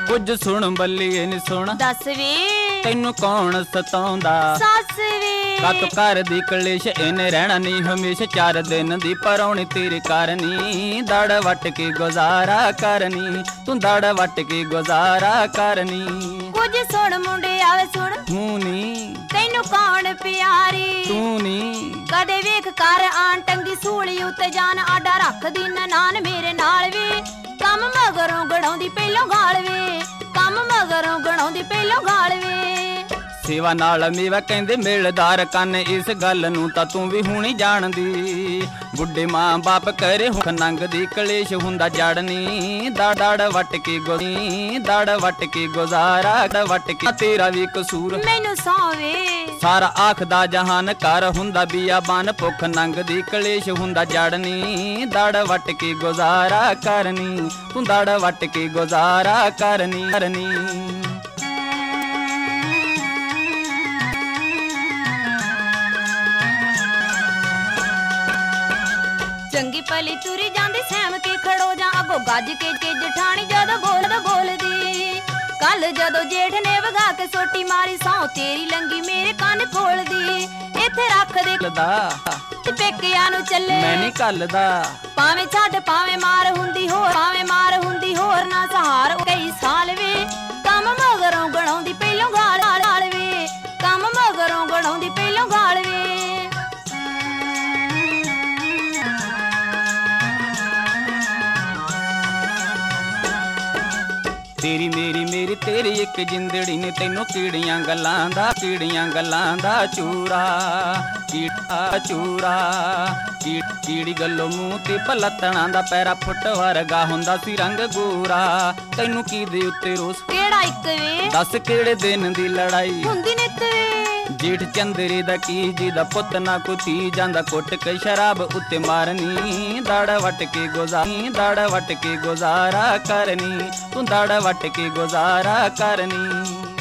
ਕੁਝ ਸੁਣ ਬੱਲੀਏ ਨੀ ਸੁਣ ਦੱਸ ਵੇ ਤੈਨੂੰ ਕੌਣ ਸਤਾਉਂਦਾ ਸੱਸ ਵੇ ਕਾਤੋਂ ਕਰਦੀ ਕਲੇਸ਼ ਇਹਨੇ ਰਹਿਣਾ ਨਹੀਂ ਹਮੇਸ਼ਾ 4 ਦਿਨ ਦੀ ਪਰੌਣੀ ਤੇਰੀ ਕਰਨੀ ਦੜ ਵੱਟ ਕੇ ਗੁਜ਼ਾਰਾ ਕਰਨੀ ਤੂੰ ਦੜ ਵੱਟ ਕੇ ਗੁਜ਼ਾਰਾ ਕਰਨੀ ਕੁਝ ਸੁਣ ਮੁੰਡੇ ਆਵੇ ਸੁਣ ਤੂੰ ਨੀ ਤੈਨੂੰ ਕੌਣ ਪਿਆਰੀ ਤੂੰ ਨੀ ਕਦੇ ਵੇਖ ਕਰ ਆਣ ਟੰਗੀ ਸੂਲੀ ਉੱਤੇ ਜਾਨ ਆਡਾ ਰੱਖਦੀ ਨਾਨ ਮੇਰੇ ਨਾਲ ਵੇ ਕੰਮ ਮਗਰੋਂ ਗੜਾਉਂਦੀ ਪਹਿਲੋਂ ਗਾਲ ਵੇ ਕੰਮ ਮਗਰੋਂ ਗੜਾਉਂਦੀ ਪਹਿਲੋਂ ਗਾਲ ਵੇ ਸੇਵਾ ਨਾਲ ਮੇਵਾ ਕਹਿੰਦੇ ਮਿਲਦਾਰ ਕੰਨ ਇਸ ਗੱਲ ਨੂੰ ਤਾਂ ਤੂੰ ਵੀ ਹੁਣੀ ਜਾਣਦੀ ਬੁੱਢੇ ਮਾਂ ਬਾਪ ਕਰੇ ਹੁਖ ਨੰਗਦੀ ਕਲੇਸ਼ ਹੁੰਦਾ ਜੜਨੀ ਦੜ ਵੱਟ ਕੇ ਗੋਦੀ ਦੜ ਵੱਟ ਕੇ ਗੁਜ਼ਾਰਾ ਵੱਟ ਕੇ ਤੇਰਾ ਵੀ ਕਸੂਰ ਮੈਨੂੰ ਸੌਵੇ ਸਾਰਾ ਆਖਦਾ ਜਹਾਨ ਕਰ ਹੁੰਦਾ ਬੀਆਬਾਨ ਭੁੱਖ ਨੰਗਦੀ ਕਲੇਸ਼ ਹੁੰਦਾ ਜੜਨੀ ਦੜ ਵੱਟ ਕੇ ਗੁਜ਼ਾਰਾ ਕਰਨੀ ਤੂੰ ਦੜ ਵੱਟ ਕੇ ਗੁਜ਼ਾਰਾ ਕਰਨੀ ਚੰਗੀ ਭਲੀ ਤੁਰੀ ਜਾਂਦੀ ਸਹਿਮ ਕੇ ਖੜੋ ਜਾਂ ਅੱਗੋਂ ਗੱਜ ਕੇ ਜਠਾਣੀ ਜਦੋਂ ਬੋਲਦੀ ਕੱਲ ਜਦੋਂ ਜੇਠ ਨੇ ਵਗਾ ਕੇ ਸੋਟੀ ਮਾਰੀ ਸੌ ਤੇਰੀ ਲੰਗੀ ਮੇਰੇ ਕੰਨ ਖੋਲਦੀ ਇੱਥੇ ਰੱਖ ਦੇ ਤੇ ਪੇਕਿਆਂ ਨੂੰ ਚੱਲੇ ਮੈਂ ਨਹੀਂ ਕੱਲਦਾ ਭਾਵੇਂ ਛੱਡ ਭਾਵੇਂ ਮਾਰ ਹੁੰਦੀ ਹੋਰ ਨਾ ਸਹਾਰ ਕਈ ਸਾਲ ਵੇ ਕੰਮ ਮਗਰੋਂ ਗਣਾਉਂਦੀ ਪਹਿਲੋਂ ਗਾਲ ਵੇ ਕੰਮ ਮਗਰੋਂ ਗਣਾਉਂਦੀ ਪਹਿਲੋਂ ਗਾਲ ਵੇ ਤੇਰੀ ਮੇਰੀ ਤੇਰੀ ਇੱਕ ਜਿੰਦੜੀ ਨੇ ਤੈਨੂੰ ਕੀੜੀਆਂ ਗੱਲਾਂ ਦਾ ਚੂਰਾ ਕੀੜੀ ਗੱਲੋਂ ਮੂੰਹ ਤੇ ਪਲਤਣਾ ਦਾ ਪੈਰਾ ਫੁੱਟ ਵਰਗਾ ਹੁੰਦਾ ਸੀ ਰੰਗ ਗੋਰਾ ਤੈਨੂੰ ਕੀ ਦੇ ਉੱਤੇ ਰੋਸ ਕਿਹੜਾ ਇੱਕ ਵੇ ਦੱਸ ਕਿਹੜੇ ਦਿਨ ਦੀ ਲੜਾਈ ਹੁੰਦੀ ਨਿੱਤ ਵੇ ਜੇਠ ਚੰਦਰੇ ਦਾ ਕੀ ਜੀ ਦਾ ਪੁੱਤ ਨਾ ਕੁੱਤੀ ਜਾਂਦਾ ਕੁੱਟ ਕੇ ਸ਼ਰਾਬ ਉੱਤੇ ਮਾਰਨੀ ਦੜ ਵੱਟ ਕੇ ਗੁਜ਼ਾਰਾ ਕਰਨੀ ਤੂੰ ਦੜ ਵੱਟ ਕੇ ਗੁਜ਼ਾਰਾ ਕਰਨੀ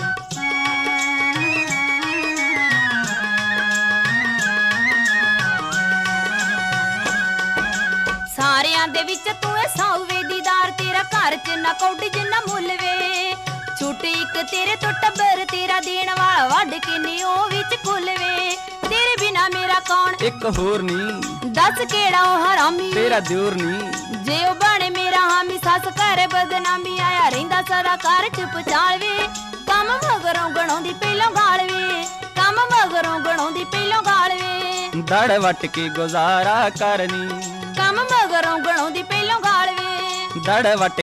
ਸਾਰਿਆਂ ਦੇ ਵਿੱਚ ਤੂੰ ਐ ਸੌਵੇ ਦੀਦਾਰ ਤੇਰਾ ਘਰ ਚ ਨਾ ਕੌਡੀ ਜਿੰਨਾ ਮੁੱਲ ਵੇ ਛੁੱਟ ਇੱਕ ਤੇਰੇ ਤੋਂ ਟੱਬਰ ਤੇਰਾ ਦੇਣ ਵਾਲਾ ਵੱਢ ਕੇ ਨੀ ਉਹ ਵਿੱਚ ਖੁੱਲ ਵੇ ਤੇਰੇ ਬਿਨਾ ਮੇਰਾ ਕੌਣ ਇੱਕ ਹੋਰ ਨੀ ਦੱਸ ਕਿਹੜਾ ਉਹ ਹਰਾਮੀ ਤੇਰਾ ਦਿਓਰ ਨੀ ਜੇ ਉਹ ਬਣੇ ਮੇਰਾ ਹਾਮੀ ਸੱਸ ਘਰ ਬਦਨਾਮੀ ਆਇਆ ਰਹਿੰਦਾ ਸਦਾ ਘਰ ਚੁੱਪ ਚਾਲ ਵੇ ਕੰਮ ਮਗਰੋਂ ਗਣਾਉਂਦੀ ਪਹਿਲੋਂ ਗਾਲ ਵੇ ਕੰਮ ਮਗਰੋਂ ਗਣਾਉਂਦੀ ਪਹਿਲੋਂ ਗਾਲ ਵੇ ਦੜ ਵੱਟ ਕੇ ਗੁਜ਼ਾਰਾ ਕਰਨੀ ਕੰਮ ਮਗਰੋਂ ਗਣਾਉਂਦੀ ਪਹਿਲੋਂ ਗਾਲ ਵੇ ਦੜ ਵੱਟ